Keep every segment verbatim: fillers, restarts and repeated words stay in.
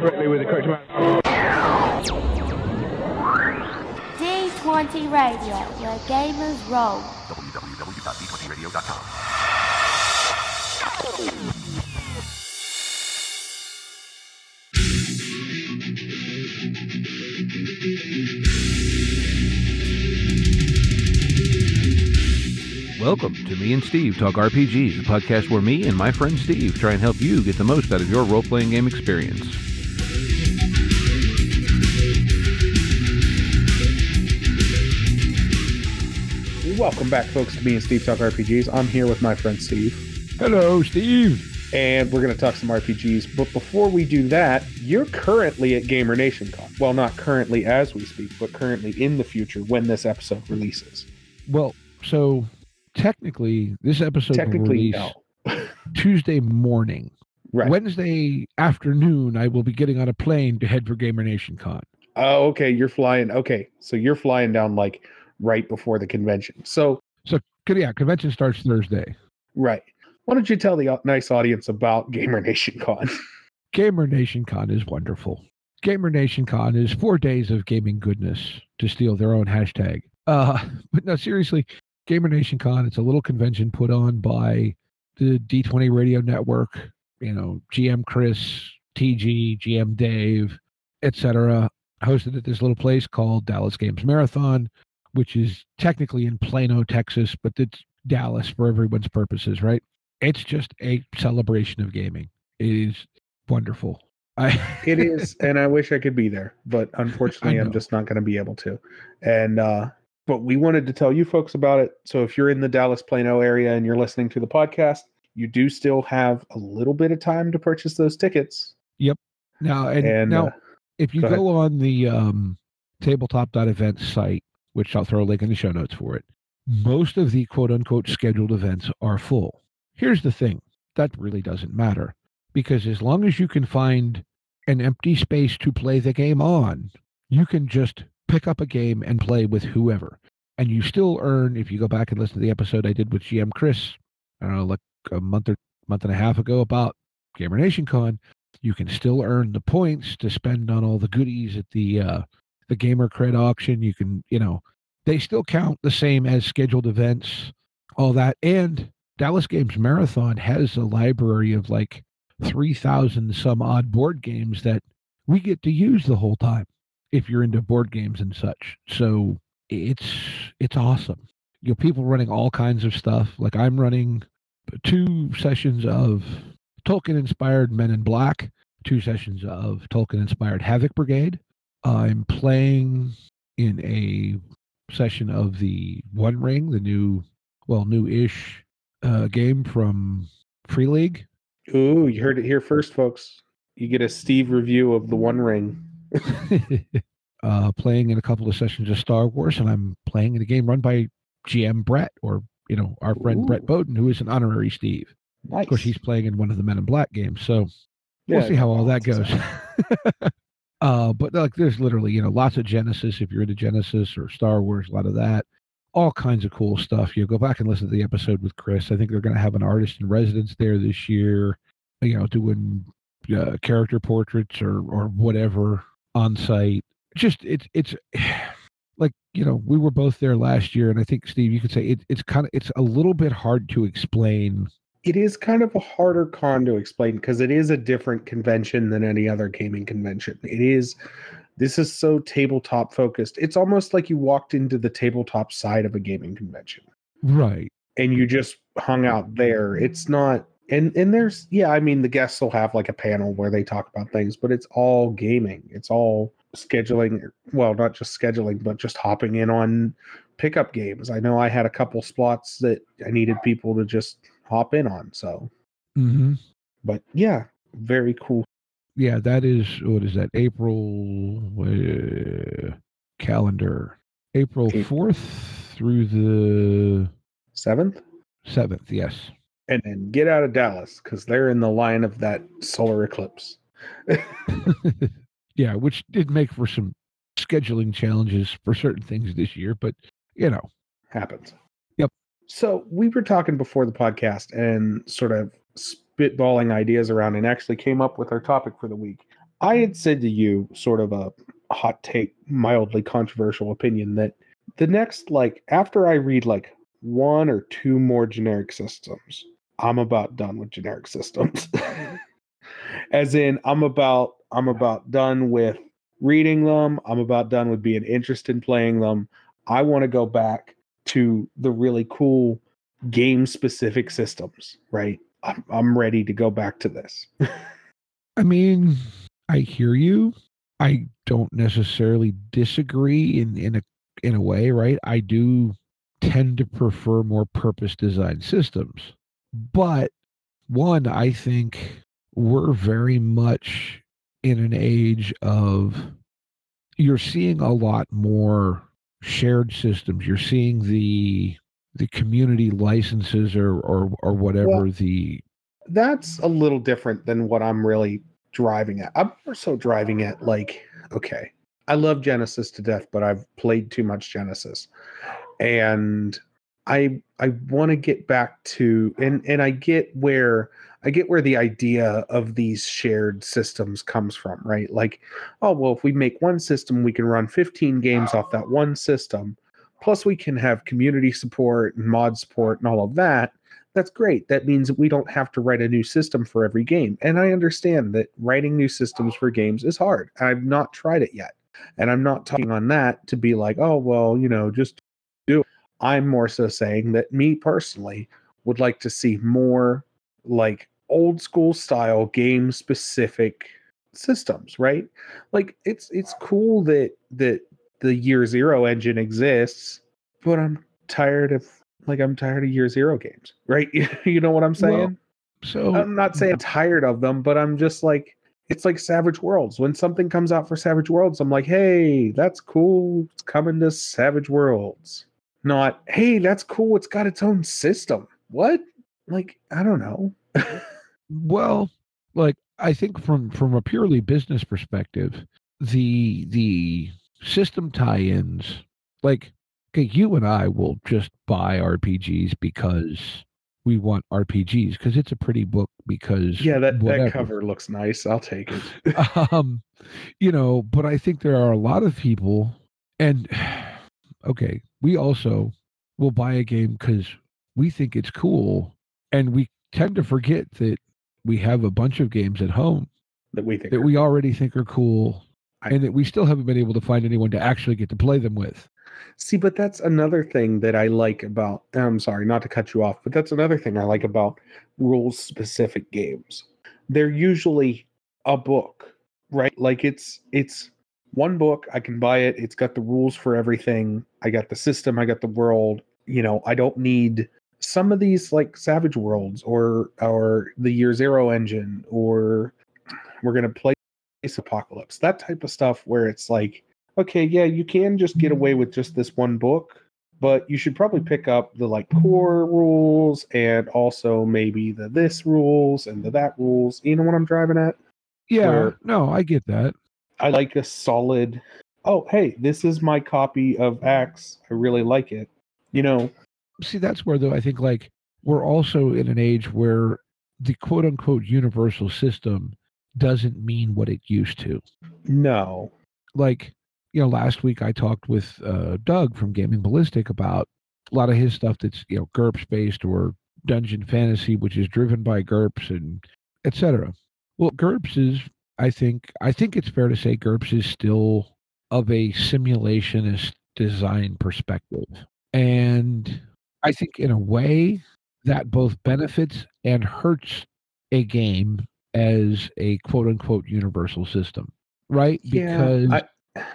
correctly with the correct amount. D twenty Radio, where gamers roll. w w w dot d twenty radio dot com. Welcome to Me and Steve Talk R P Gs, a podcast where me and my friend Steve try and help you get the most out of your role-playing game experience. Welcome back, folks, to Me and Steve Talk R P Gs. I'm here with my friend Steve. Hello, Steve. And we're going to talk some R P Gs. But before we do that, you're currently at Gamer Nation Con. Well, not currently as we speak, but currently in the future when this episode releases. Well, so technically, this episode Technically, will release no. Tuesday morning. Right. Wednesday afternoon, I will be getting on a plane to head for Gamer Nation Con. Oh, okay. You're flying. Okay. So you're flying down like right before the convention. So, So, yeah, convention starts Thursday. right. Why don't you tell the nice audience about Gamer Nation Con? Gamer Nation Con is wonderful. Gamer Nation Con is four days of gaming goodness, to steal their own hashtag. Uh, but no, seriously, Gamer Nation Con, it's a little convention put on by the D twenty Radio Network, you know, G M Chris, T G, G M Dave, et cetera, hosted at this little place called Dallas Games Marathon, which is technically in Plano, Texas, but it's Dallas for everyone's purposes, right? It's just a celebration of gaming. It is wonderful. I It is, and I wish I could be there, but unfortunately, I'm just not going to be able to. And, uh, but we wanted to tell you folks about it. So if you're in the Dallas Plano area and you're listening to the podcast, you do still have a little bit of time to purchase those tickets. Yep. Now, and, And, now, uh, if you go go on the um, tabletop dot events site, which I'll throw a link in the show notes for it, most of the quote unquote scheduled events are full. Here's the thing, that really doesn't matter, because as long as you can find an empty space to play the game on, you can just pick up a game and play with whoever. And you still earn, if you go back and listen to the episode I did with G M Chris, I don't know, like a month or month and a half ago about Gamer Nation Con, you can still earn the points to spend on all the goodies at the uh, the Gamer Cred auction. You can, you know, they still count the same as scheduled events, all that. And Dallas Games Marathon has a library of like three thousand some odd board games that we get to use the whole time if you're into board games and such. So it's it's awesome. You know, people running all kinds of stuff. Like I'm running two sessions of Tolkien-inspired Men in Black, two sessions of Tolkien-inspired Havoc Brigade. I'm playing in a session of the One Ring, the new, well, new-ish uh, game from Free League. Ooh, you heard it here first, folks. You get a Steve review of the One Ring. uh, playing in a couple of sessions of Star Wars, and I'm playing in a game run by G M Brett, or, you know, our friend Ooh. Brett Bowden, who is an honorary Steve. Nice. Of course, he's playing in one of the Men in Black games, so we'll Yeah, see how all that balance goes. uh, but like, there's literally, you know, lots of Genesis, if you're into Genesis or Star Wars, a lot of that. All kinds of cool stuff. You go back and listen to the episode with Chris. I think they're going to have an artist in residence there this year, you know, doing uh, character portraits or or whatever on site. Just it's it's like, you know, we were both there last year, and I think, Steve, you could say it, it's kind of it's a little bit hard to explain. It is kind of a harder con to explain because it is a different convention than any other gaming convention. It is, this is so tabletop focused. It's almost like you walked into the tabletop side of a gaming convention. Right. And you just hung out there. It's not, and, and there's, yeah, I mean, the guests will have like a panel where they talk about things, but it's all gaming. It's all scheduling, well, not just scheduling, but just hopping in on pickup games. I know I had a couple spots that I needed people to just hop in on. So, Mm-hmm. but yeah, very cool. Yeah, that is, what is that? April uh, calendar. April fourth through the seventh, seventh. Yes. And then get out of Dallas because they're in the line of that solar eclipse. Yeah, which did make for some scheduling challenges for certain things this year, but you know, happens. Yep. So we were talking before the podcast and sort of spitballing ideas around, and actually came up with our topic for the week. I had said to you, sort of a hot take, mildly controversial opinion, that the next, like, after I read like one or two more generic systems, I'm about done with generic systems. As in, I'm about I'm about done with reading them. I'm about done with being interested in playing them. I want to go back to the really cool game-specific systems, right? I'm, I'm ready to go back to this. I mean, I hear you. I don't necessarily disagree in, in a in a way, right? I do tend to prefer more purpose-designed systems. But one, I think we're very much in an age of, you're seeing a lot more shared systems. You're seeing the the community licenses or or or whatever Well, the that's a little different than what I'm really driving at. I'm more so driving at, like, okay, I love Genesis to death, but I've played too much Genesis. And I I want to get back to, and and I get where I get where the idea of these shared systems comes from, right? Like, oh, well, if we make one system, we can run fifteen games off that one system. Plus we can have community support and mod support and all of that. That's great. That means that we don't have to write a new system for every game. And I understand that writing new systems for games is hard. I've not tried it yet. And I'm not talking on that to be like, oh, well, you know, just do it. I'm more so saying that me personally would like to see more like old school style game specific systems, right? Like it's it's cool that that the Year Zero engine exists, but I'm tired of like I'm tired of Year Zero games, right? You know what I'm saying? Well, so I'm not saying I'm tired of them, but I'm just like, it's like Savage Worlds. When something comes out for Savage Worlds, I'm like, hey, that's cool. It's coming to Savage Worlds. Not, hey, that's cool. It's got its own system. What? Like, I don't know. well, like I think from from a purely business perspective, the the system tie-ins, like, okay, you and I will just buy R P Gs because we want R P Gs because it's a pretty book. Because yeah, that, whatever. that cover looks nice. I'll take it. um, you know, but I think there are a lot of people, and okay, we also will buy a game because we think it's cool, and we tend to forget that we have a bunch of games at home that we think that are we cool. already think are cool, I, and that we still haven't been able to find anyone to actually get to play them with. See, but that's another thing that I like about, I'm sorry, not to cut you off, but that's another thing I like about rules-specific games. They're usually a book, right? Like it's it's one book, I can buy it, it's got the rules for everything, I got the system, I got the world, you know, I don't need some of these like Savage Worlds or or the Year Zero engine, or we're going to play Apocalypse, that type of stuff where it's like, okay, yeah, you can just get away with just this one book, but you should probably pick up the like core rules and also maybe the this rules and the that rules. You know what I'm driving at? Yeah, Where no, I get that. I like a solid, oh, hey, this is my copy of X. I really like it. You know, See, that's where though I think like we're also in an age where the quote unquote universal system doesn't mean what it used to. no. Like, you know, last week I talked with uh, Doug from Gaming Ballistic about a lot of his stuff that's, you know, GURPS based or dungeon fantasy, which is driven by GURPS and et cetera. Well, GURPS is, I think, I think it's fair to say GURPS is still of a simulationist design perspective. And I think in a way that both benefits and hurts a game as a quote unquote universal system, right? Because Yeah, I,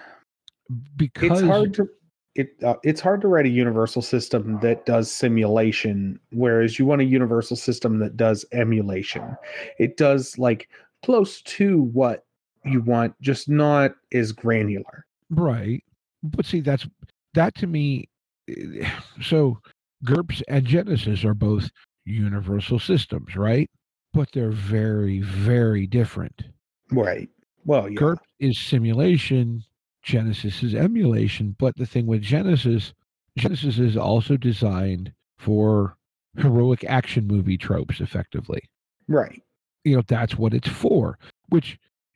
because it's hard to it uh, it's hard to write a universal system that does simulation, whereas you want a universal system that does emulation. It does like close to what you want, just not as granular. right. But see, that's that to me. eh, So GURPS and Genesis are both universal systems, right? But they're very, very different. Right. Well, yeah. GURPS is simulation, Genesis is emulation, but the thing with Genesis, Genesis is also designed for heroic action movie tropes effectively. Right. You know, that's what it's for, which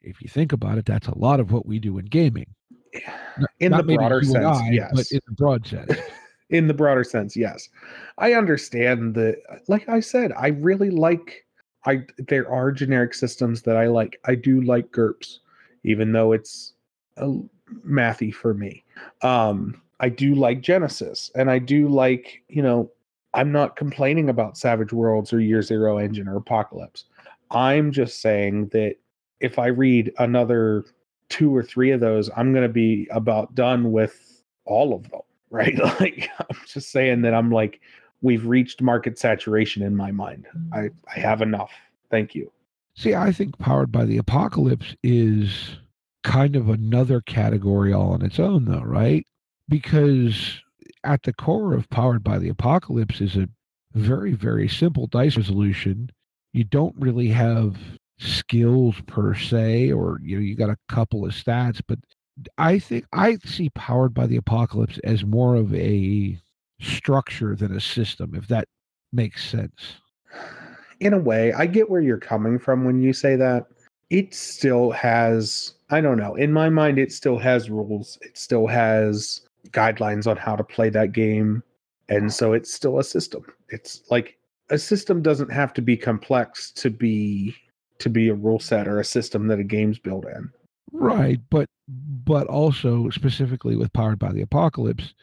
if you think about it, that's a lot of what we do in gaming. Not, in not the maybe broader you and sense, I, yes. but in the broad sense. In the broader sense, yes. I understand that, like I said, I really like, I there are generic systems that I like. I do like GURPS, even though it's a mathy for me. Um, I do like Genesis, and I do like, you know, I'm not complaining about Savage Worlds or Year Zero Engine or Apocalypse. I'm just saying that if I read another two or three of those, I'm going to be about done with all of them, right? Like, I'm just saying that I'm like, we've reached market saturation in my mind. I, I have enough. Thank you. See, I think Powered by the Apocalypse is kind of another category all on its own, though, right? Because at the core of Powered by the Apocalypse is a very, very simple dice resolution. You don't really have skills per se, or you know, you got a couple of stats, but I think I see Powered by the Apocalypse as more of a structure than a system, if that makes sense. In a way, I get where you're coming from when you say that. It still has, I don't know, in my mind, it still has rules. It still has guidelines on how to play that game. And so it's still a system. It's like a system doesn't have to be complex to be to be a rule set or a system that a game's built in. Right, but but also specifically with Powered by the Apocalypse,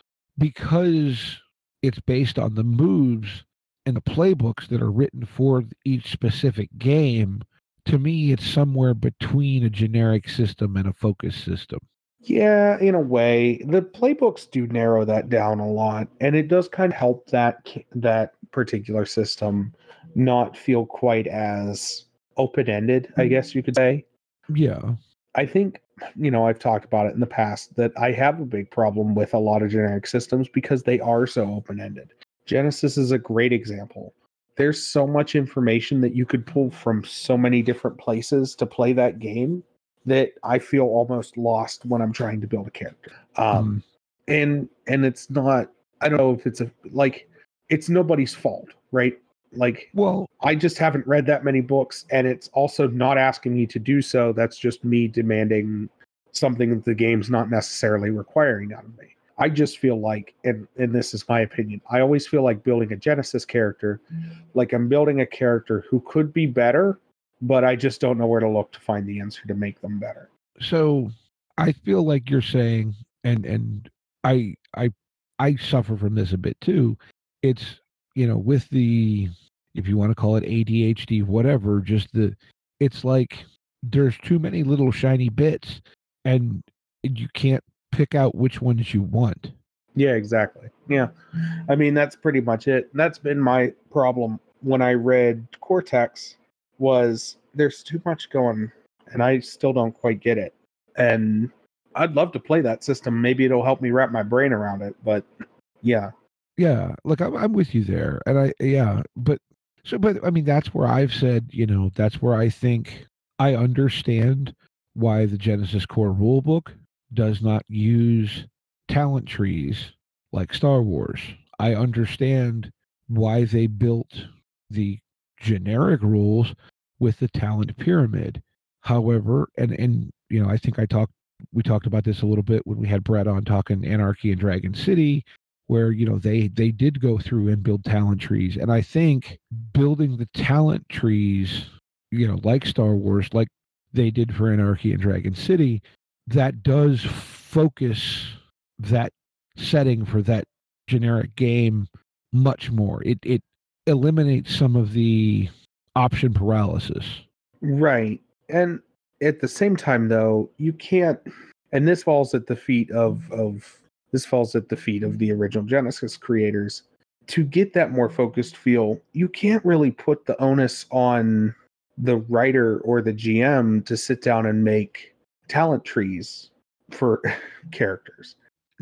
because it's based on the moves and the playbooks that are written for each specific game, to me it's somewhere between a generic system and a focus system. Yeah, in a way, the playbooks do narrow that down a lot, and it does kind of help that that particular system not feel quite as open-ended, I guess you could say. Yeah. I think, you know, I've talked about it in the past that I have a big problem with a lot of generic systems because they are so open-ended. Genesis is a great example. There's so much information that you could pull from so many different places to play that game that I feel almost lost when I'm trying to build a character. Um, mm. and and it's not, I don't know if it's a, like, it's nobody's fault, right? Like, well, I just haven't read that many books, and it's also not asking me to do so. That's just me demanding something that the game's not necessarily requiring out of me. I just feel like, and, and this is my opinion, I always feel like building a Genesis character, like I'm building a character who could be better, but I just don't know where to look to find the answer to make them better. So I feel like you're saying, and and I I I suffer from this a bit too. It's, you know, with the, if you want to call it A D H D, whatever, just the, it's like there's too many little shiny bits and you can't pick out which ones you want. Yeah, exactly. Yeah. I mean, that's pretty much it. That's been my problem when I read Cortex, was there's too much going and I still don't quite get it. And I'd love to play that system. Maybe it'll help me wrap my brain around it, but yeah. Yeah, look, I'm, I'm with you there. And I, yeah, but so, but I mean, that's where I've said, you know, that's where I think I understand why the Genesis Core rulebook does not use talent trees like Star Wars. I understand why they built the generic rules with the talent pyramid. However, and, and, you know, I think I talked, we talked about this a little bit when we had Brett on talking Anarchy and Dragon City, where, you know, they they did go through and build talent trees. And I think building the talent trees, you know, like Star Wars, like they did for Anarchy and Dragon City, that does focus that setting for that generic game much more. It it eliminates some of the option paralysis. Right. And at the same time, though, you can't, and this falls at the feet of of This falls at the feet of the original Genesis creators. To get that more focused feel, you can't really put the onus on the writer or the G M to sit down and make talent trees for characters.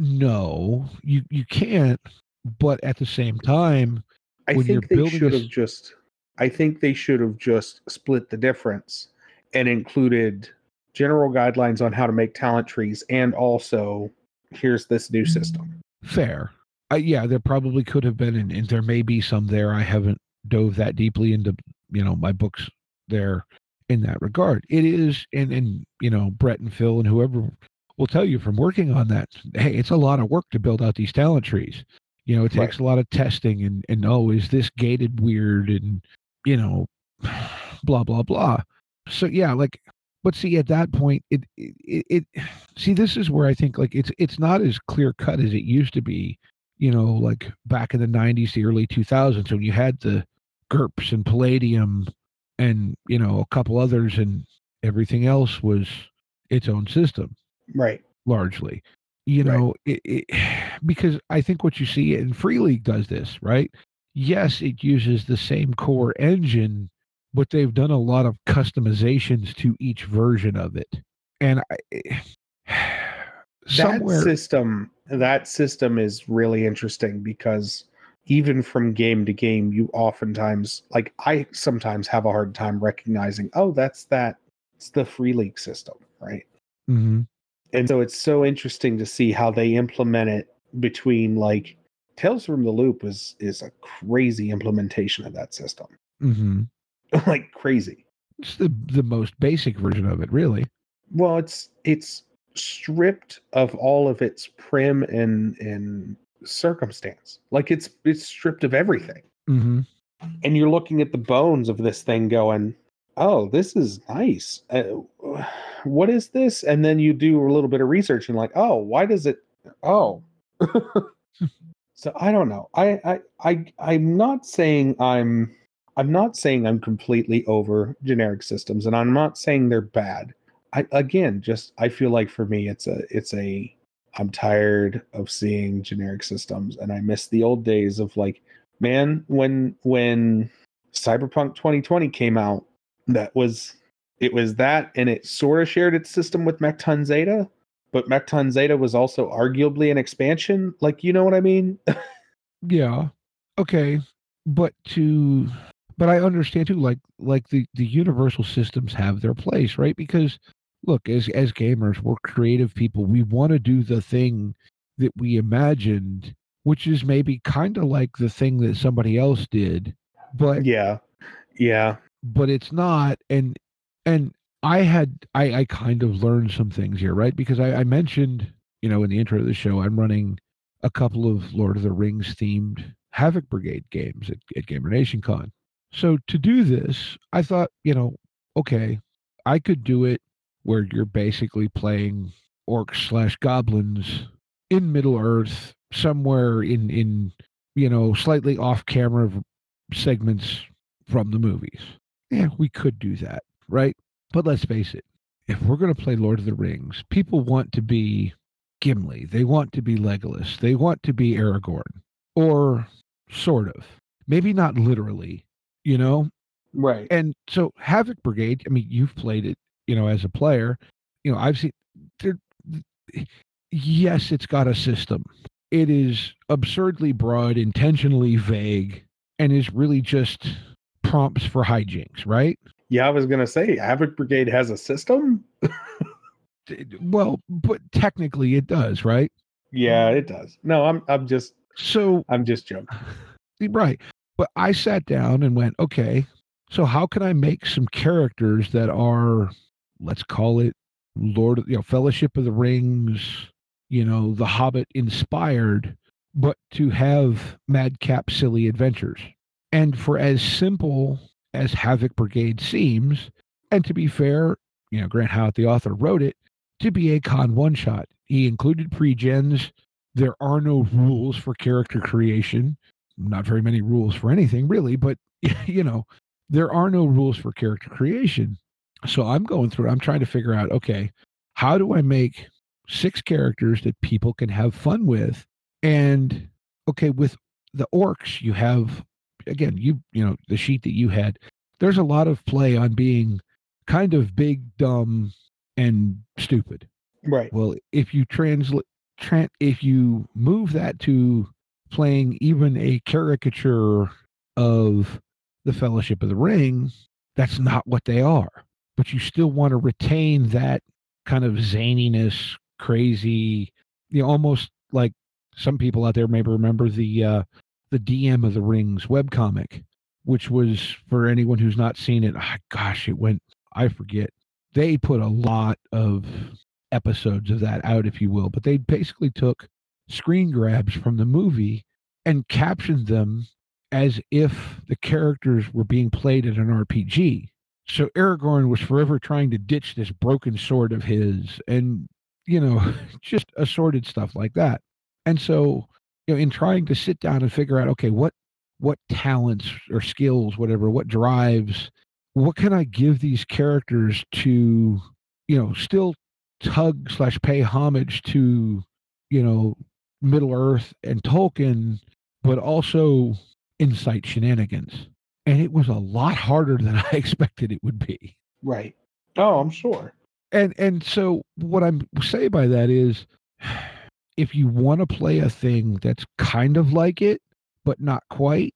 No, you, you can't. But at the same time, I when think you're they should a... have just. I think they should have just split the difference and included general guidelines on how to make talent trees, and also, here's this new system. Fair. Uh, yeah, there probably could have been, and, and there may be some there. I haven't dove that deeply into, you know, my books there in that regard. It is, and and you know, Brett and Phil and whoever will tell you from working on that, hey, it's a lot of work to build out these talent trees. You know, it takes Right. a lot of testing and and oh, is this gated weird and you know, blah blah blah. So yeah, like, but see at that point, it it, it see this is where I think like it's it's not as clear cut as it used to be. You know, like back in the nineties, the early two thousands, when you had the GURPS and Palladium and you know a couple others, and everything else was its own system Right. largely. You Right. know, it, it, because I think what you see, and Free League does this, right? Yes, it uses the same core engine, but they've done a lot of customizations to each version of it. And I, somewhere, That system, that system is really interesting because even from game to game, you oftentimes, like I sometimes have a hard time recognizing, oh, that's that, it's the Free League system, right? Mhm. And so it's so interesting to see how they implement it between like Tales from the Loop is is a crazy implementation of that system. Mhm. Like crazy. It's the the most basic version of it, really. Well, it's it's stripped of all of its prim and and circumstance. Like it's it's stripped of everything. Mm-hmm. And you're looking at the bones of this thing going, oh, this is nice. Uh, what is this? And then you do a little bit of research and like, oh, why does it? Oh, so I don't know. I, I, I, I'm not saying I'm, I'm not saying I'm completely over generic systems, and I'm not saying they're bad. I, again, just I feel like for me, it's a, it's a, I'm tired of seeing generic systems, and I miss the old days of like, man, when when Cyberpunk twenty twenty came out, that was it was that, and it sort of shared its system with Mechton Zeta, but Mechton Zeta was also arguably an expansion. Like, you know what I mean? Yeah. Okay. But to but I understand too, like like the, the universal systems have their place, right? Because look, as as gamers, we're creative people. We want to do the thing that we imagined, which is maybe kind of like the thing that somebody else did, but Yeah, yeah, but it's not. And and I had I, I kind of learned some things here, right? Because I, I mentioned, you know, in the intro of the show, I'm running a couple of Lord of the Rings themed Havoc Brigade games at, at Gamer Nation Con. So to do this, I thought, you know, okay, I could do it where you're basically playing orcs slash goblins in Middle Earth, somewhere in in you know slightly off camera segments from the movies. Yeah, we could do that, right? But let's face it, if we're going to play Lord of the Rings, people want to be Gimli, they want to be Legolas, they want to be Aragorn, or sort of, maybe not literally, you know. right. And so Havoc Brigade, I mean, you've played it, you know, as a player. You know, I've seen. There, yes, it's got a system. It is absurdly broad, intentionally vague, and is really just prompts for hijinks, right? Yeah, I was gonna say Havoc Brigade has a system. Well, but technically it does, right? Yeah, it does. No, I'm I'm just So, I'm just joking. right. But I sat down and went, okay, so how can I make some characters that are, let's call it Lord, you know, Fellowship of the Rings, you know, The Hobbit inspired, but to have madcap, silly adventures. And for as simple as Havoc Brigade seems, and to be fair, you know, Grant Howitt, the author, wrote it to be a con one shot. He included pre-gens. There are no rules for character creation. Not very many rules for anything, really, but you know, there are no rules for character creation. So I'm going through, I'm trying to figure out, okay, how do I make six characters that people can have fun with? And okay, with the orcs, you have, again, you, you know, the sheet that you had, there's a lot of play on being kind of big, dumb, and stupid. Right. Well, if you translate, tra- if you move that to playing even a caricature of the Fellowship of the Ring, that's not what they are. But you still want to retain that kind of zaniness, crazy, you know, almost like some people out there may remember the uh, the D M of the Rings webcomic, which was, for anyone who's not seen it, oh, gosh, it went, I forget. They put a lot of episodes of that out, if you will, but they basically took screen grabs from the movie and captioned them as if the characters were being played in an R P G. So Aragorn was forever trying to ditch this broken sword of his and, you know, just assorted stuff like that. And so, you know, in trying to sit down and figure out, okay, what what talents or skills, whatever, what drives, what can I give these characters to, you know, still tug slash pay homage to, you know, Middle Earth and Tolkien, but also incite shenanigans. And it was a lot harder than I expected it would be. Right. Oh, I'm sure. And and so what I'm saying by that is, if you want to play a thing that's kind of like it, but not quite,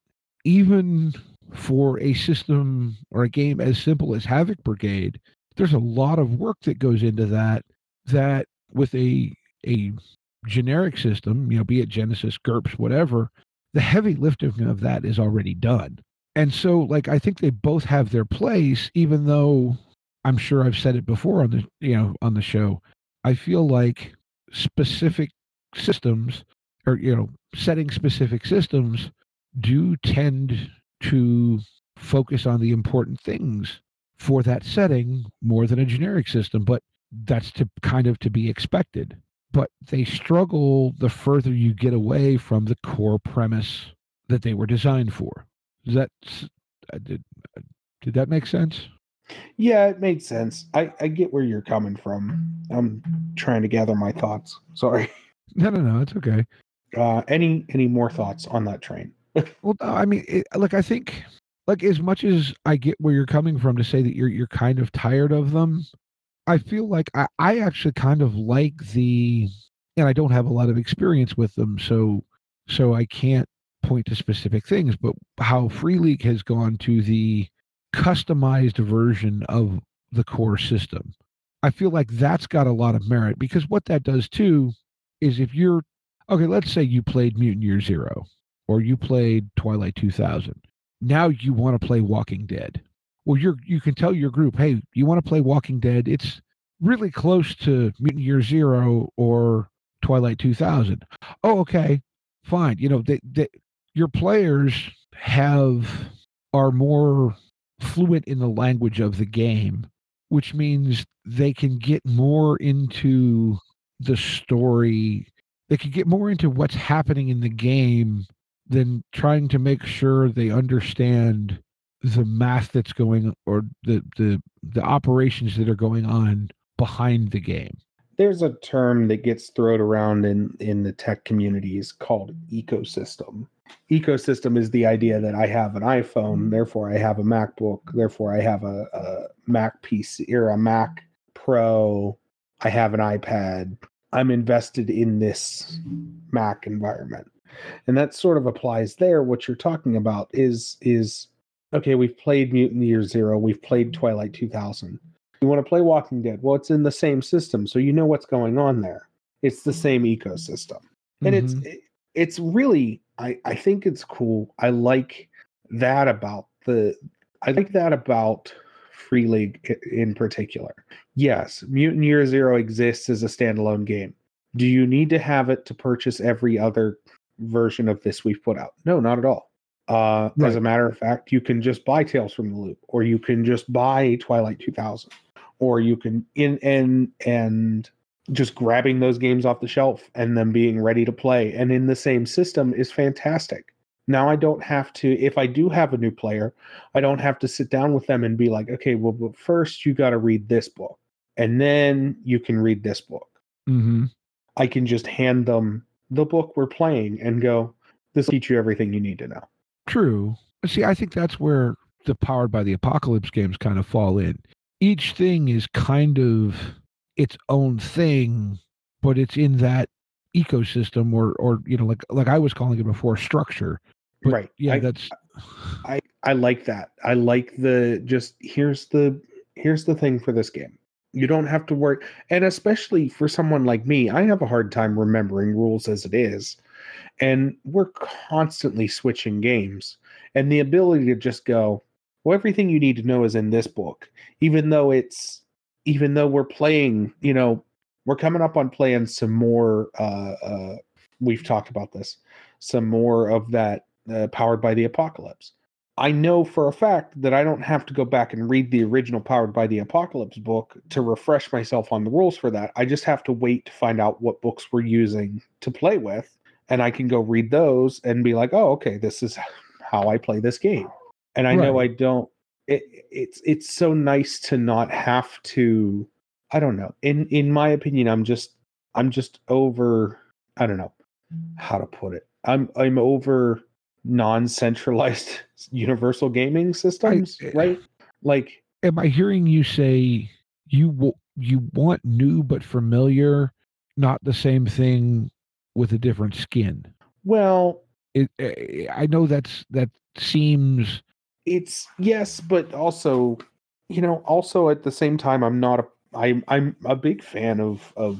even for a system or a game as simple as Havoc Brigade, there's a lot of work that goes into that, that with a a generic system, you know, be it Genesis, GURPS, whatever, the heavy lifting of that is already done. And so, like, I think they both have their place, even though I'm sure I've said it before on the, you know, on the show. I feel like specific systems, or, you know, setting specific systems do tend to focus on the important things for that setting more than a generic system, but that's to kind of to be expected. But they struggle the further you get away from the core premise that they were designed for. Does that did, did that make sense? Yeah, it made sense. I, I get where you're coming from. I'm trying to gather my thoughts. Sorry. No, no, no. It's okay. Uh, any any more thoughts on that train? Well, no, I mean, it, like, I think, like, as much as I get where you're coming from to say that you're you're kind of tired of them, I feel like I, I actually kind of like the, and I don't have a lot of experience with them, so so I can't point to specific things, but how Free League has gone to the customized version of the core system. I feel like that's got a lot of merit, because what that does too is, if you're, okay, let's say you played Mutant Year Zero, or you played Twilight two thousand. Now you want to play Walking Dead. Well, you're, you can tell your group, hey, you want to play Walking Dead? It's really close to Mutant Year Zero or Twilight two thousand. Oh, okay, fine. You know, they, they, your players have are more fluent in the language of the game, which means they can get more into the story. They can get more into what's happening in the game than trying to make sure they understand the math that's going, or the the the operations that are going on behind the game. There's a term that gets thrown around in in the tech communities called ecosystem. Ecosystem is the idea that I have an iPhone, therefore I have a MacBook, therefore I have a, a Mac P C or a Mac Pro, I have an iPad. I'm invested in this Mac environment. And that sort of applies there. What you're talking about is, is okay, we've played Mutant Year Zero, we've played Twilight two thousand. You want to play Walking Dead? Well, it's in the same system, so you know what's going on there. It's the same ecosystem. And mm-hmm. it's it, it's really, I, I think it's cool. I like that about the, I like that about Free League in particular. Yes, Mutant Year Zero exists as a standalone game. Do you need to have it to purchase every other version of this we've put out? No, not at all. Uh, right. As a matter of fact, you can just buy Tales from the Loop, or you can just buy Twilight two thousand, or you can in and and just grabbing those games off the shelf and them being ready to play and in the same system is fantastic. Now I don't have to, if I do have a new player, I don't have to sit down with them and be like, okay, well, but first you got to read this book and then you can read this book. Mm-hmm. I can just hand them the book we're playing and go, this will teach you everything you need to know. True. See, I think that's where the Powered by the Apocalypse games kind of fall in. Each thing is kind of its own thing, but it's in that ecosystem, or, or you know, like like I was calling it before, structure. But right. Yeah, I, that's. I I like that. I like the just here's the here's the thing for this game. You don't have to worry, and especially for someone like me, I have a hard time remembering rules as it is, and we're constantly switching games, and the ability to just go, well, everything you need to know is in this book, even though it's, even though we're playing, you know, we're coming up on playing some more, uh, uh, we've talked about this, some more of that uh, Powered by the Apocalypse. I know for a fact that I don't have to go back and read the original Powered by the Apocalypse book to refresh myself on the rules for that. I just have to wait to find out what books we're using to play with, and I can go read those and be like, oh, okay, this is how I play this game. And I know I Right. don't, it, it's it's so nice to not have to, I don't know. In in my opinion, I'm just I'm just over, I don't know how to put it. I'm I'm over non-centralized universal gaming I, systems, right? Like, am I hearing you say you w- you want new but familiar, not the same thing with a different skin? well, It, eh, I know that's that seems it's yes, but also, you know, also at the same time, I'm not a I'm I'm a big fan of of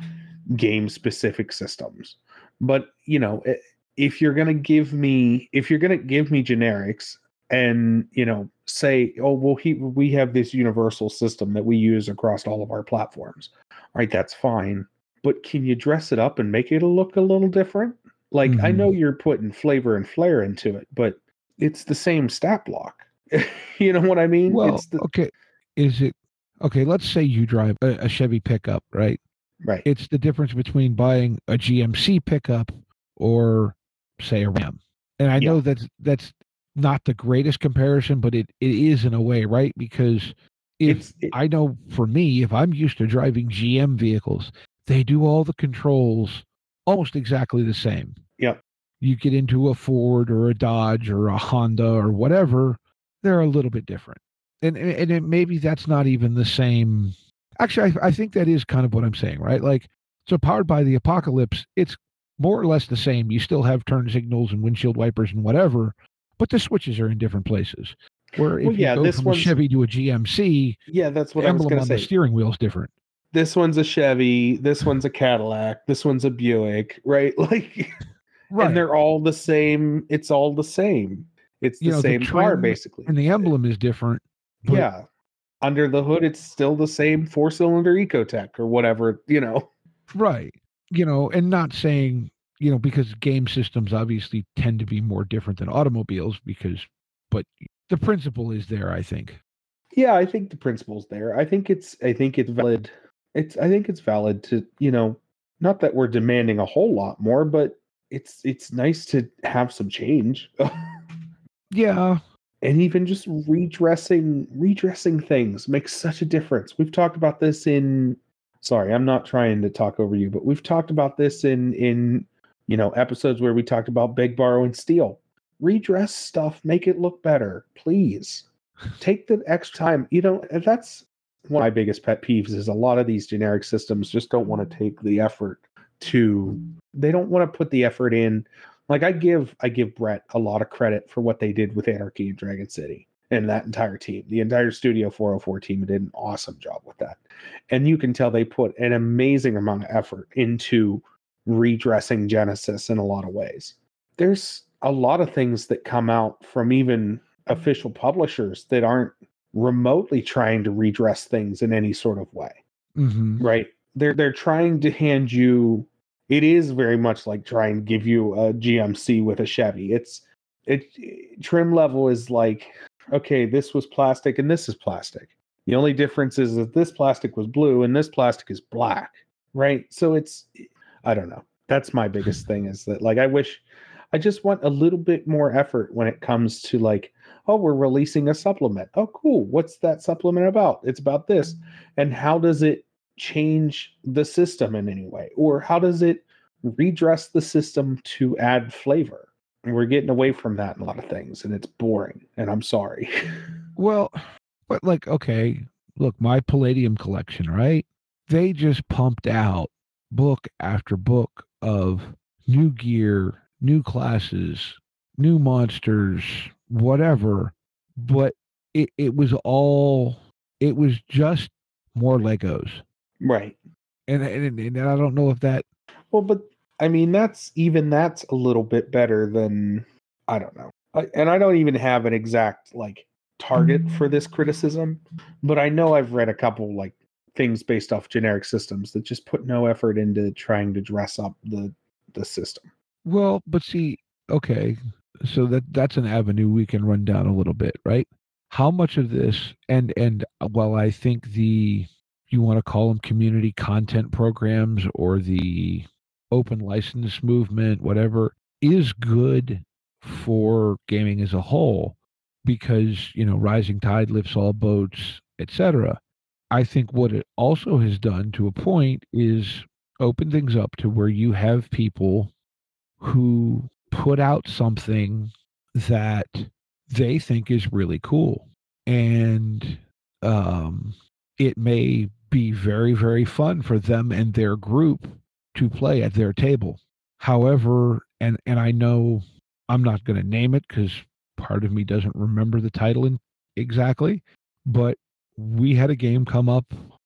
game specific systems. But, you know, i- if you're going to give me if you're going to give me generics and, you know, say, oh, well, he, we have this universal system that we use across all of our platforms. All right, that's fine. But can you dress it up and make it look a little different? Like, I Mhm. know you're putting flavor and flair into it, but it's the same stat block. You know what I mean? Well, It's the okay. Is it okay? Let's say you drive a, a Chevy pickup, right? right. It's the difference between buying a G M C pickup or, say, a Ram. And I Yeah. know that's that's not the greatest comparison, but it, it is in a way, right? Because if It's it, I know for me, if I'm used to driving G M vehicles, they do all the controls almost exactly the same. yeah. You get into a Ford or a Dodge or a Honda or whatever, they're a little bit different. And and, and it, maybe that's not even the same. Actually, I, I think that is kind of what I'm saying, right? Like, so Powered by the Apocalypse, it's more or less the same. You still have turn signals and windshield wipers and whatever, but the switches are in different places. Where Well, if you yeah, go this from a one's Chevy to a G M C, yeah, that's what the I was emblem gonna on the say. steering wheel is different. This one's a Chevy, this one's a Cadillac, this one's a Buick, right? Like, and they're all the same. It's all the same. It's the You know, the same car, trim basically. and the emblem is different, but Yeah. Under the hood, it's still the same four cylinder Ecotec or whatever, you know. right. You know, and not saying, you know, because game systems obviously tend to be more different than automobiles because, but the principle is there, I think. Yeah, I think the principle's there. I think it's I think it's valid. It's I think it's valid to, you know, not that we're demanding a whole lot more, but it's it's nice to have some change. Yeah. And even just redressing redressing things makes such a difference. We've talked about this in sorry, I'm not trying to talk over you, but we've talked about this in in you know episodes where we talked about beg, borrow, and steal. Redress stuff, make it look better, please. Take the extra time. You know, that's one of my biggest pet peeves is a lot of these generic systems just don't want to take the effort to they don't want to put the effort in. Like I give I give Brett a lot of credit for what they did with Anarchy and Dragon City and that entire team. The entire Studio four oh four team did an awesome job with that. And you can tell they put an amazing amount of effort into redressing Genesis in a lot of ways. There's a lot of things that come out from even official publishers that aren't remotely trying to redress things in any sort of way. Mm-hmm. Right? They're they're trying to hand you it is very much like trying to give you a G M C with a Chevy. It's it trim level is like, okay, this was plastic and this is plastic. The only difference is that this plastic was blue and this plastic is black, right? So it's I don't know. That's my biggest thing is that like I wish I just want a little bit more effort when it comes to like, oh, we're releasing a supplement. Oh, cool. What's that supplement about? It's about this. And how does it change the system in any way? Or how does it redress the system to add flavor? And we're getting away from that in a lot of things, and it's boring. And I'm sorry. Well, but like, okay, look, my Palladium collection, right? They just pumped out book after book of new gear, new classes, new monsters, whatever. But it, it was all, it was just more Legos. Right. And, and, and I don't know if that, Well, but I mean, that's even that's a little bit better than, I don't know. I, and I don't even have an exact like target for this criticism, but I know I've read a couple like things based off generic systems that just put no effort into trying to dress up the the system. Well, but see, okay, so that that's an avenue we can run down a little bit, right? How much of this, and and while I think the, you want to call them community content programs or the open license movement, whatever, is good for gaming as a whole, because, you know, rising tide lifts all boats, et cetera. I think what it also has done to a point is open things up to where you have people who put out something that they think is really cool. And um, it may be very, very fun for them and their group to play at their table. However, and, and I know I'm not going to name it because part of me doesn't remember the title in, exactly, but we had a game come up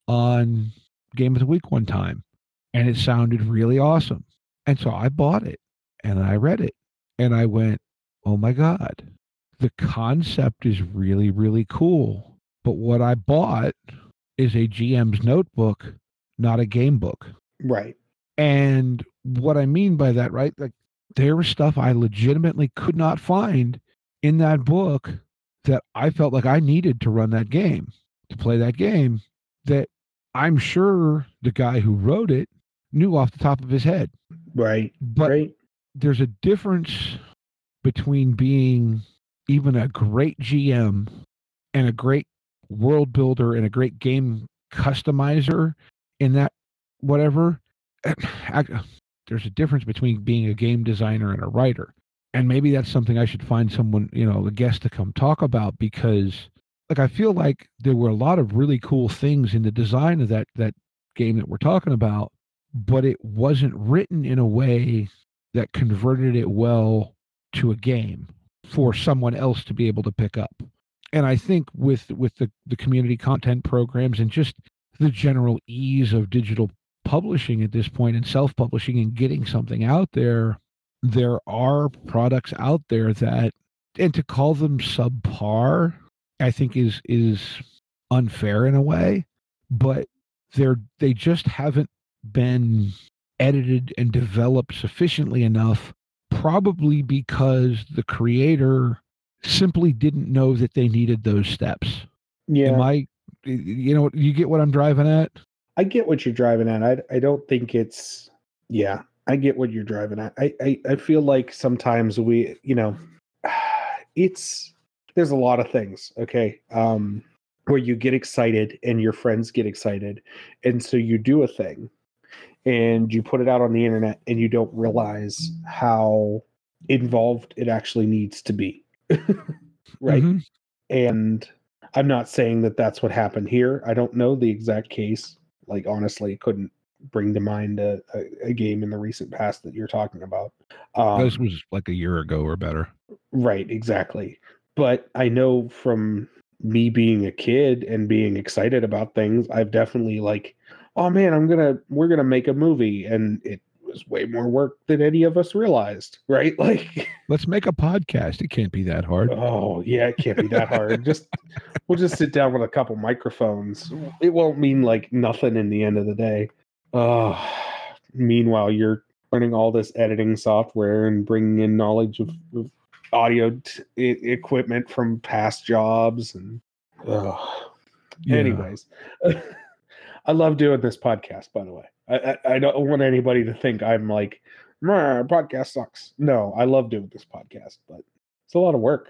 on Game of the Week one time, and it sounded really awesome. And so I bought it, and I read it, and I went, oh my God, the concept is really, really cool. But what I bought is a G M's notebook, not a game book. Right. And what I mean by that, right? Like, there was stuff I legitimately could not find in that book that I felt like I needed to run that game, to play that game, that I'm sure the guy who wrote it knew off the top of his head. Right. But right. There's a difference between being even a great G M and a great world builder and a great game customizer in that whatever. There's a difference between being a game designer and a writer. And maybe that's something I should find someone, you know, a guest to come talk about, because like I feel like there were a lot of really cool things in the design of that that game that we're talking about, but it wasn't written in a way that converted it well to a game for someone else to be able to pick up. And I think with with the, the community content programs and just the general ease of digital publishing at this point and self-publishing and getting something out there, there are products out there that, and to call them subpar, I think is is unfair in a way, but they're they just haven't been edited and developed sufficiently enough, probably because the creator simply didn't know that they needed those steps. Yeah. Am I, you know, you get what I'm driving at? I get what you're driving at. I I don't think it's, yeah, I get what you're driving at. I, I, I feel like sometimes we, you know, it's, there's a lot of things, okay, um, where you get excited and your friends get excited. And so you do a thing and you put it out on the internet and you don't realize how involved it actually needs to be. Right. Mm-hmm. And I'm not saying that that's what happened here. I don't know the exact case. Like, honestly, couldn't bring to mind a, a, a game in the recent past that you're talking about. Um, this was like a year ago or better. Right, exactly. But I know from me being a kid and being excited about things, I've definitely like, oh man, I'm gonna, we're gonna make a movie, and it was way more work than any of us realized, right? Like, let's make a podcast. It can't be that hard. Oh yeah, it can't be that hard. Just we'll just sit down with a couple microphones. It won't mean like nothing in the end of the day. Uh, meanwhile, you're learning all this editing software and bringing in knowledge of, of audio t- equipment from past jobs, and uh, yeah. Anyways, I love doing this podcast. By the way, I, I, I don't want anybody to think I'm like, podcast sucks. No, I love doing this podcast, but it's a lot of work.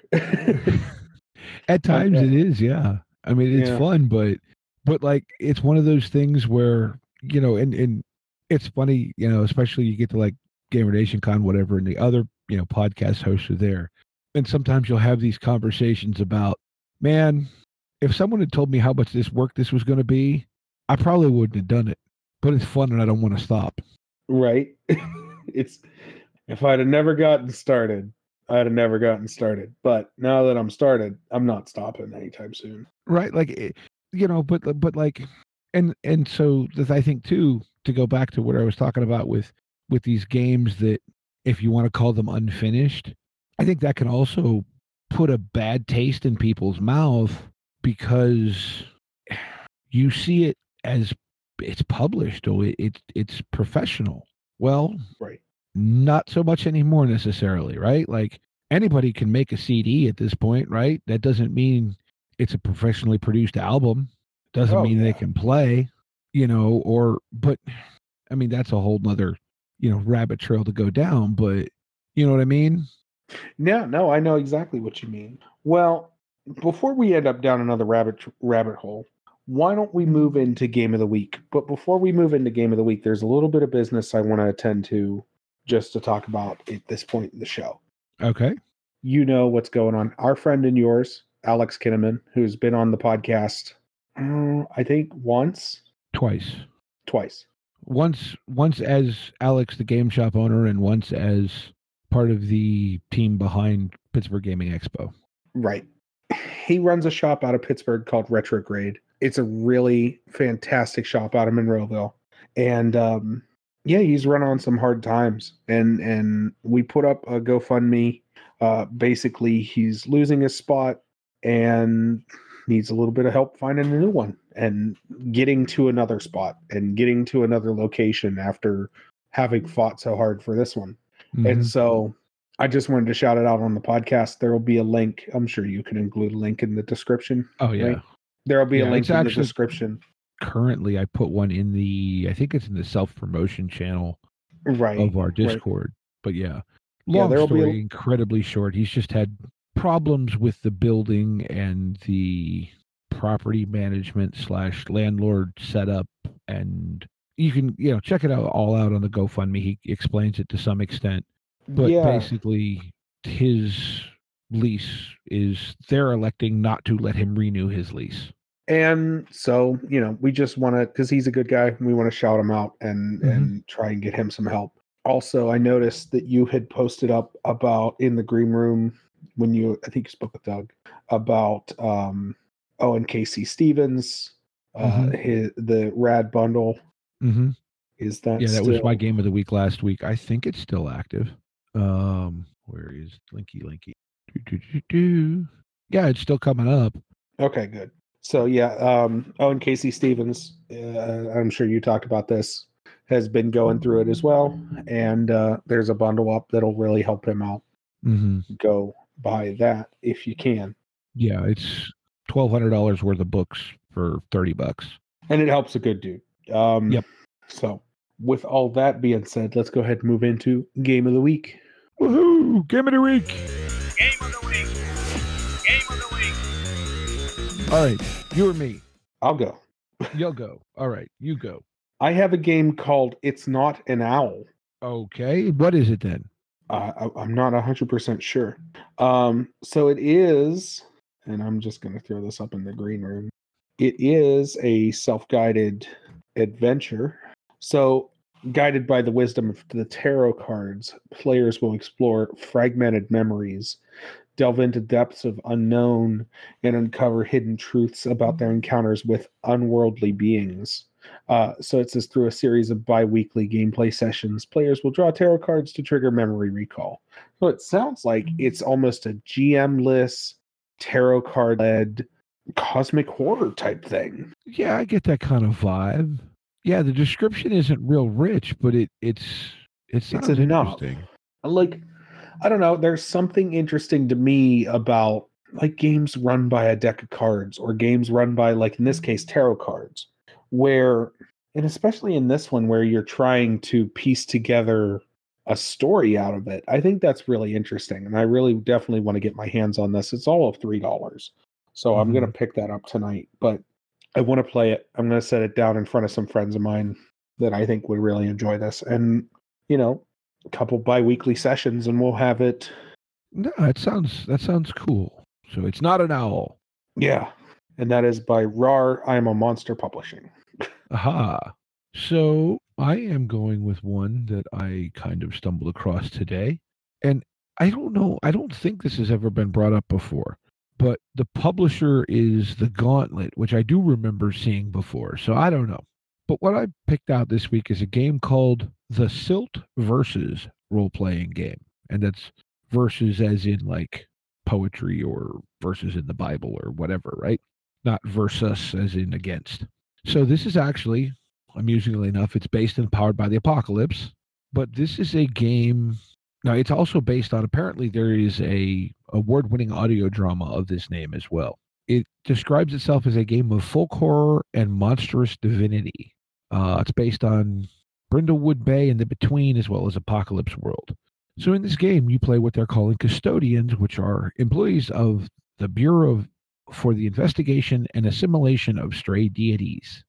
At times okay. It is, yeah. I mean, it's yeah. fun, but but like it's one of those things where, you know, and and it's funny, you know, especially you get to like Gamer Nation Con, whatever, and the other, you know, podcast hosts are there, and sometimes you'll have these conversations about, man, if someone had told me how much this work this was going to be, I probably wouldn't have done it. But it's fun, and I don't want to stop. Right. It's, if I'd have never gotten started, I'd have never gotten started. But now that I'm started, I'm not stopping anytime soon. Right. Like, you know, but, but like, and, and so I think too, to go back to what I was talking about with, with these games that, if you want to call them unfinished, I think that can also put a bad taste in people's mouth because you see it as it's published or it, it it's professional. Well, Right. not so much anymore necessarily, right? Like anybody can make a C D at this point, right? That doesn't mean it's a professionally produced album. Doesn't Oh, mean they yeah. can play, you know, or, but I mean, that's a whole nother, you know, rabbit trail to go down, but you know what I mean? Yeah, no, I know exactly what you mean. Well, before we end up down another rabbit rabbit hole, why don't we move into game of the week? But before we move into game of the week, there's a little bit of business I want to attend to just to talk about at this point in the show. Okay. You know what's going on. Our friend and yours, Alex Kinnaman, who's been on the podcast, uh, I think once, Twice. twice. Once, once as Alex, the game shop owner, and once as part of the team behind Pittsburgh Gaming Expo. Right. He runs a shop out of Pittsburgh called Retrograde. It's a really fantastic shop out of Monroeville. And um, yeah, he's run on some hard times. And and we put up a GoFundMe. Uh, basically, he's losing his spot and needs a little bit of help finding a new one and getting to another spot and getting to another location after having fought so hard for this one. Mm-hmm. And so I just wanted to shout it out on the podcast. There will be a link. I'm sure you can include a link in the description. Oh, yeah. Right? There will be Yeah, a link it's in actually- the description. Currently, I put one in the, I think it's in the self-promotion channel Right. of our right. Discord. But yeah, Yeah, long there'll be a- story, incredibly short. He's just had problems with the building and the property management slash landlord setup. And you can, you know, check it out all out on the GoFundMe. He explains it to some extent. But yeah. basically, his lease is, they're electing not to let him renew his lease. And so, you know, we just want to, because he's a good guy, we want to shout him out and Mhm. and try and get him some help. Also, I noticed that you had posted up about in the green room when you, I think you spoke with Doug about um, Owen Casey Stevens, uh, Mhm. his the Rad bundle. Mm-hmm. Is that Yeah, that was still- my game of the week last week. I think it's still active. Um, where is Linky Linky? Do, do, do, do. Yeah, it's still coming up. Okay, good. So yeah, um, Owen Casey Stevens, uh, I'm sure you talked about this, has been going through it as well, and uh, there's a bundle up that'll really help him out. Mm-hmm. Go buy that if you can, Yeah, it's twelve hundred dollars worth of books for thirty bucks. and it helps a good dude. Um, Yep. So with all that being said, let's go ahead and move into game of the week. Woohoo! Game of the week. Game of the week. Game of the week. All right, you or me? I'll go. You'll go. All right, you go. I have a game called It's Not an Owl. Okay, what is it then? Uh, I, I'm not one hundred percent sure. Um, so it is, and I'm just going to throw this up in the green room. It is a self-guided adventure. So, guided by the wisdom of the tarot cards, players will explore fragmented memories, delve into depths of unknown, and uncover hidden truths about their encounters with unworldly beings. Uh, so it says through a series of bi-weekly gameplay sessions, players will draw tarot cards to trigger memory recall. So it sounds like it's almost a G M-less, tarot card-led, cosmic horror type thing. Yeah, I get that kind of vibe. Yeah, the description isn't real rich, but it it's it sounds enough. interesting. Like, I don't know, there's something interesting to me about like games run by a deck of cards or games run by, like in this case, tarot cards, where, and especially in this one where you're trying to piece together a story out of it. I think that's really interesting, and I really definitely want to get my hands on this. It's all of three dollars, so I'm Mhm. going to pick that up tonight, but I want to play it. I'm going to set it down in front of some friends of mine that I think would really enjoy this, and you know, a couple bi-weekly sessions and we'll have it. No, that sounds that sounds cool. So it's not an owl. Yeah. And that is by R A R I Am a Monster Publishing. Aha. So I am going with one that I kind of stumbled across today. And I don't know, I don't think this has ever been brought up before, but the publisher is The Gauntlet, which I do remember seeing before. So I don't know. But what I picked out this week is a game called The Silt Versus role-playing game. And that's versus as in like poetry or verses in the Bible or whatever, right? Not versus as in against. So this is actually, amusingly enough, it's based and powered by the Apocalypse, but this is a game. Now it's also based on, apparently there is a award-winning audio drama of this name as well. It describes itself as a game of folk horror and monstrous divinity. Uh, it's based on Brindlewood Bay and the Between, as well as Apocalypse World. So in this game, you play what they're calling custodians, which are employees of the Bureau of, for the Investigation and Assimilation of Stray Deities.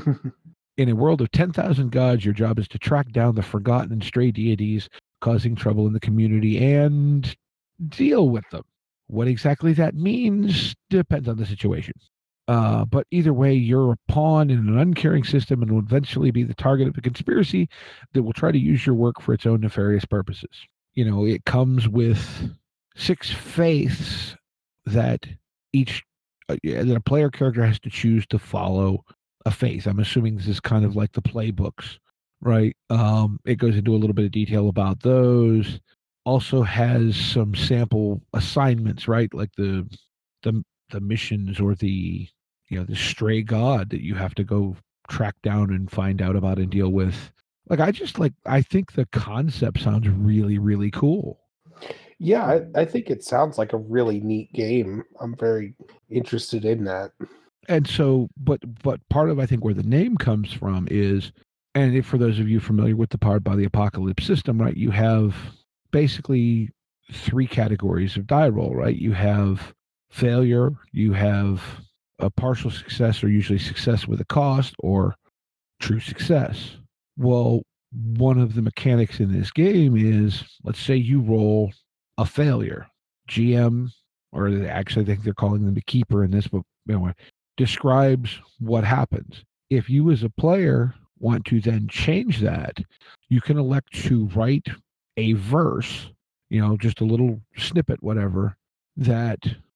In a world of ten thousand gods, your job is to track down the forgotten and stray deities causing trouble in the community and deal with them. What exactly that means depends on the situation. Uh, but either way, you're a pawn in an uncaring system and will eventually be the target of a conspiracy that will try to use your work for its own nefarious purposes. You know, it comes with six faiths that each uh, that a player character has to choose to follow a faith. I'm assuming this is kind of like the playbooks, right? Um, it goes into a little bit of detail about those. Also has some sample assignments, right? Like the the the missions or the you know the stray god that you have to go track down and find out about and deal with. Like I just like I think the concept sounds really, really cool. Yeah, I, I think it sounds like a really neat game. I'm very interested in that. And so, but but part of I think where the name comes from is, and if for those of you familiar with the Powered by the Apocalypse system, right, you have basically three categories of die roll, right? You have failure, you have a partial success, or usually success with a cost, or true success. Well, one of the mechanics in this game is, let's say you roll a failure. G M, or they actually I think they're calling them the keeper in this, but anyway, describes what happens. If you as a player want to then change that, you can elect to write a verse, you know, just a little snippet, whatever, that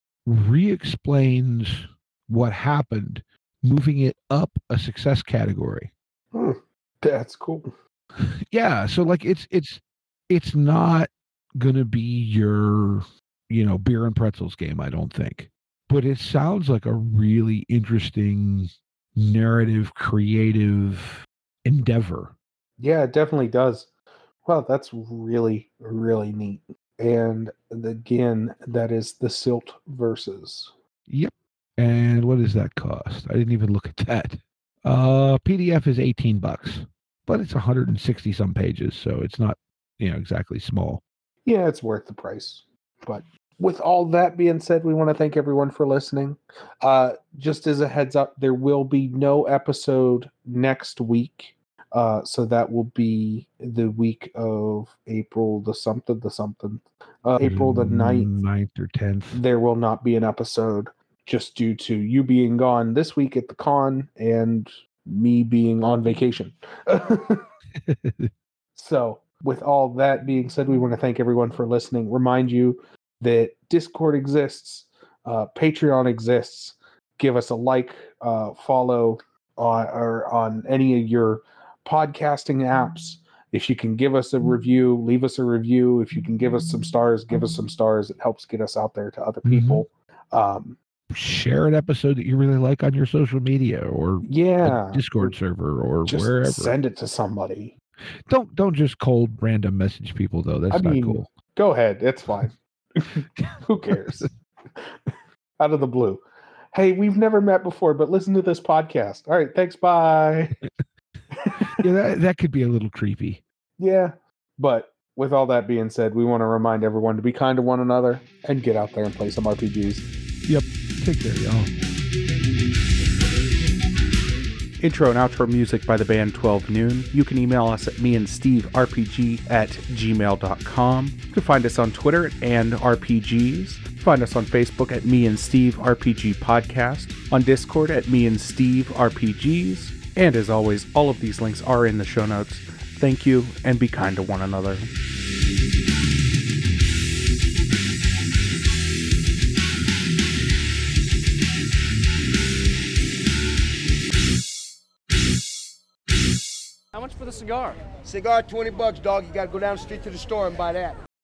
re-explains what happened, moving it up a success category. Hmm, that's cool. Yeah, so like it's it's it's not gonna be your, you know, beer and pretzels game, I don't think. But it sounds like a really interesting narrative, creative endeavor. Yeah, it definitely does. Well, that's really, really neat. And again, that is the Silt Versus. Yep. And what does that cost? I didn't even look at that. Uh, P D F is eighteen bucks, but it's one hundred sixty some pages, so it's not, you know, exactly small. Yeah, it's worth the price. But with all that being said, we want to thank everyone for listening. Uh, just as a heads up, there will be no episode next week. Uh, so that will be the week of April the something, the something. Uh, April the ninth. ninth or tenth. There will not be an episode just due to you being gone this week at the con and me being on vacation. So with all that being said, we want to thank everyone for listening. Remind you that Discord exists, uh, Patreon exists. Give us a like, uh, follow on or on any of your podcasting apps. If you can give us a review, leave us a review. If you can give us some stars, give us some stars. It helps get us out there to other people. Mm-hmm. Um, Share an episode that you really like on your social media or yeah, Discord server or just wherever. Send it to somebody. Don't don't just cold random message people though. That's I not mean, cool. Go ahead, it's fine. Who cares? Out of the blue. Hey, we've never met before, but listen to this podcast. All right, thanks. Bye. Yeah, that, that could be a little creepy. Yeah, but with all that being said, we want to remind everyone to be kind to one another and get out there and play some R P Gs. Yep. Take care, y'all. Intro and outro music by the band twelve noon. You can email us at me and Steve R P G at gmail dot com. You can find us on Twitter and R P Gs. Find us on Facebook at Me and Steve R P G Podcast. On Discord at Me and Steve R P Gs. And as always, all of these links are in the show notes. Thank you, and be kind to one another. How much for the cigar? Cigar, twenty bucks, dog. You gotta go down the street to the store and buy that.